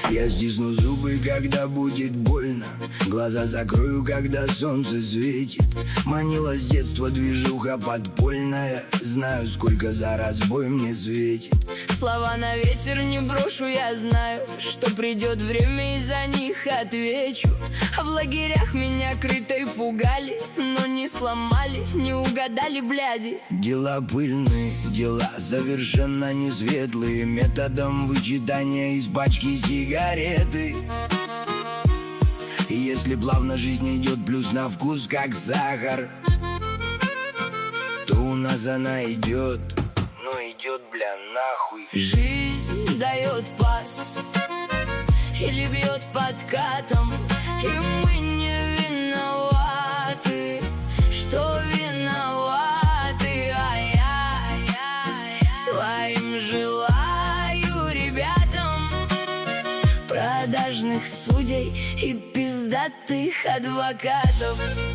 Я стисну зубы, когда будет больно, глаза закрою, когда солнце светит. Манила с детства движуха подпольная, знаю, сколько за разбой мне светит. Слова на ветер не брошу, я знаю, что придет время и за них отвечу. А в лагерях меня крытой пугали, но не сломали, не угадали бляди. Дела пыльные, дела совершенно не светлые, методом вычитания из пачки сигареты. И если плавно жизнь идет, плюс на вкус как сахар, то у нас она идет, но идет, бля, нахуй. Жизнь дает пас или бьет подкатом, и мы не виноваты, что виноваты. А я своим желаю ребятам продажных судей и пиздатых адвокатов.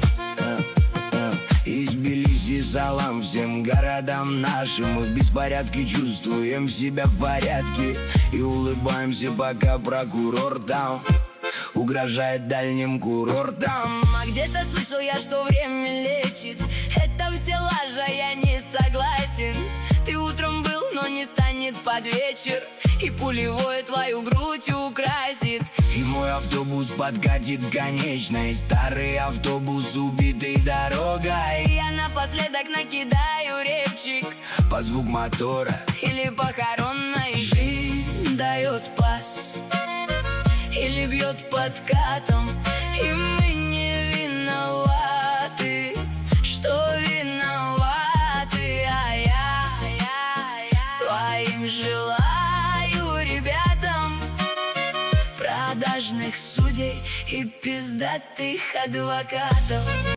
Из Тбилиси салам всем городам нашим. Мы в беспорядке чувствуем себя в порядке и улыбаемся, пока прокурор там угрожает дальним курортам. А где-то слышал я, что время лечит. Это все лажа, я не согласен. Ты утром был, но не станет под вечер, и пулевое твою грудь украсит. И мой автобус подкатит к конечной, старый автобус, убитый дорогой. Я напоследок накидаю репчик под звук мотора или похоронной. Жизнь дает пас или бьет подкатом, и мы не виноваты, что виноваты. А я своим желаю ребятам продажных судей и пиздатых адвокатов.